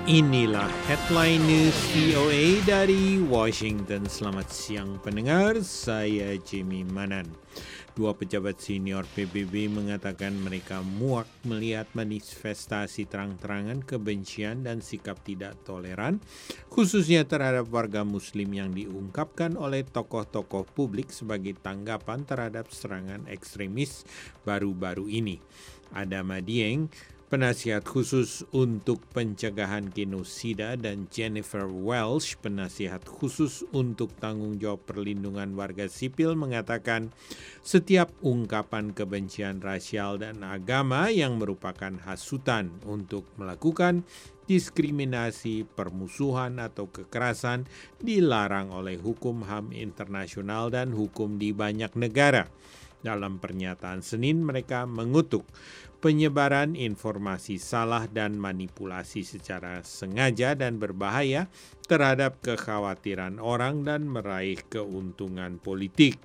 Inilah headline news VOA dari Washington. Selamat siang pendengar, saya Jimmy Manan. Dua pejabat senior PBB mengatakan mereka muak melihat manifestasi terang-terangan kebencian dan sikap tidak toleran, khususnya terhadap warga muslim yang diungkapkan oleh tokoh-tokoh publik sebagai tanggapan terhadap serangan ekstremis baru-baru ini. Adama Dieng, penasihat khusus untuk pencegahan genosida, dan Jennifer Welsh, penasihat khusus untuk tanggung jawab perlindungan warga sipil, mengatakan setiap ungkapan kebencian rasial dan agama yang merupakan hasutan untuk melakukan diskriminasi, permusuhan, atau kekerasan dilarang oleh hukum HAM internasional dan hukum di banyak negara. Dalam pernyataan Senin, mereka mengutuk penyebaran informasi salah dan manipulasi secara sengaja dan berbahaya terhadap kekhawatiran orang dan meraih keuntungan politik.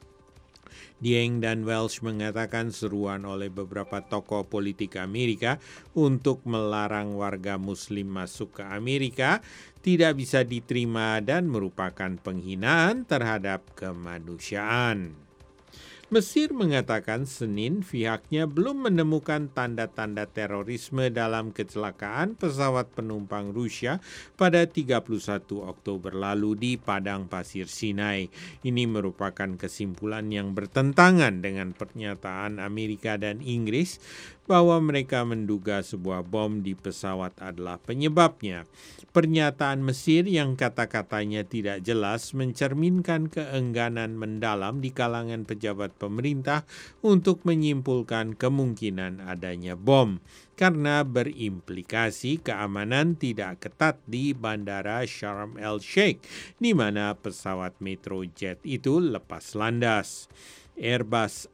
Dieng dan Welsh mengatakan seruan oleh beberapa tokoh politik Amerika untuk melarang warga muslim masuk ke Amerika tidak bisa diterima dan merupakan penghinaan terhadap kemanusiaan. Mesir mengatakan Senin pihaknya belum menemukan tanda-tanda terorisme dalam kecelakaan pesawat penumpang Rusia pada 31 Oktober lalu di Padang Pasir Sinai. Ini merupakan kesimpulan yang bertentangan dengan pernyataan Amerika dan Inggris bahwa mereka menduga sebuah bom di pesawat adalah penyebabnya. Pernyataan Mesir yang kata-katanya tidak jelas mencerminkan keengganan mendalam di kalangan pejabat pemerintah untuk menyimpulkan kemungkinan adanya bom, karena berimplikasi keamanan tidak ketat di Bandara Sharm el-Sheikh, di mana pesawat Metrojet itu lepas landas. Airbus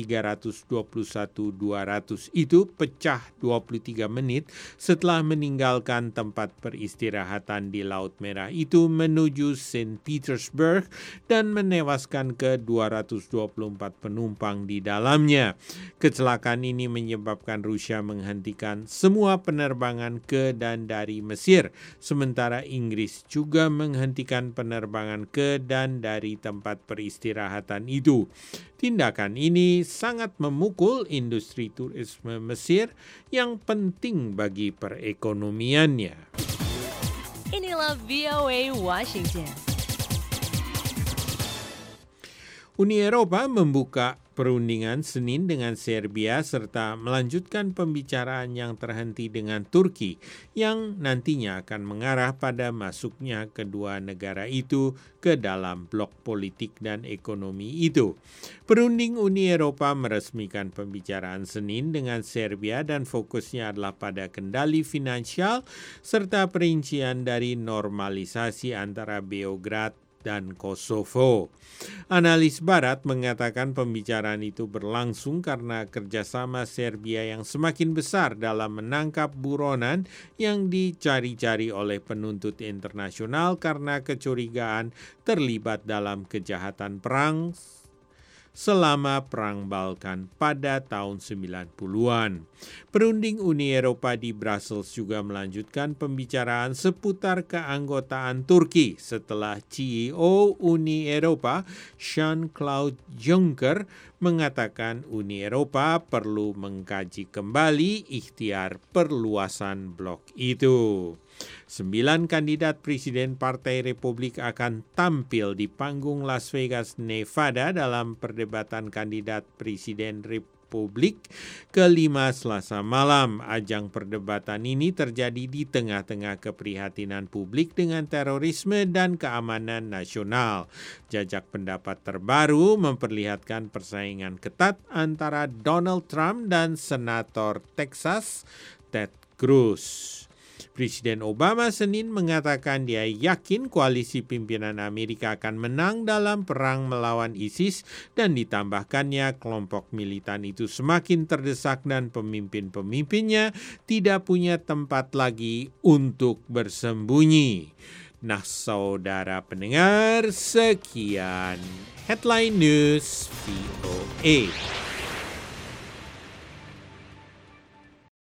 A321-200 itu pecah 23 menit setelah meninggalkan tempat peristirahatan di Laut Merah itu menuju St. Petersburg dan menewaskan ke-224 penumpang di dalamnya. Kecelakaan ini menyebabkan Rusia menghentikan semua penerbangan ke dan dari Mesir, sementara Inggris juga menghentikan penerbangan ke dan dari tempat peristirahatan itu. Tindakan ini sangat memukul industri turisme Mesir yang penting bagi perekonomiannya. Inilah VOA Washington. Uni Eropa membuka perundingan Senin dengan Serbia serta melanjutkan pembicaraan yang terhenti dengan Turki yang nantinya akan mengarah pada masuknya kedua negara itu ke dalam blok politik dan ekonomi itu. Perunding Uni Eropa meresmikan pembicaraan Senin dengan Serbia dan fokusnya adalah pada kendali finansial serta perincian dari normalisasi antara Beograd dan Kosovo. Analis Barat mengatakan pembicaraan itu berlangsung karena kerjasama Serbia yang semakin besar dalam menangkap buronan yang dicari-cari oleh penuntut internasional karena kecurigaan terlibat dalam kejahatan perang selama Perang Balkan pada tahun 90-an. Perunding Uni Eropa di Brussels juga melanjutkan pembicaraan seputar keanggotaan Turki setelah CEO Uni Eropa Jean-Claude Juncker mengatakan Uni Eropa perlu mengkaji kembali ikhtiar perluasan blok itu. 9 kandidat presiden Partai Republik akan tampil di panggung Las Vegas, Nevada dalam perdebatan kandidat presiden Republik kelima Selasa malam. Ajang perdebatan ini terjadi di tengah-tengah keprihatinan publik dengan terorisme dan keamanan nasional. Jajak pendapat terbaru memperlihatkan persaingan ketat antara Donald Trump dan Senator Texas Ted Cruz. Presiden Obama Senin mengatakan dia yakin koalisi pimpinan Amerika akan menang dalam perang melawan ISIS dan ditambahkannya kelompok militan itu semakin terdesak dan pemimpin-pemimpinnya tidak punya tempat lagi untuk bersembunyi. Nah, saudara pendengar, sekian Headline News VOA.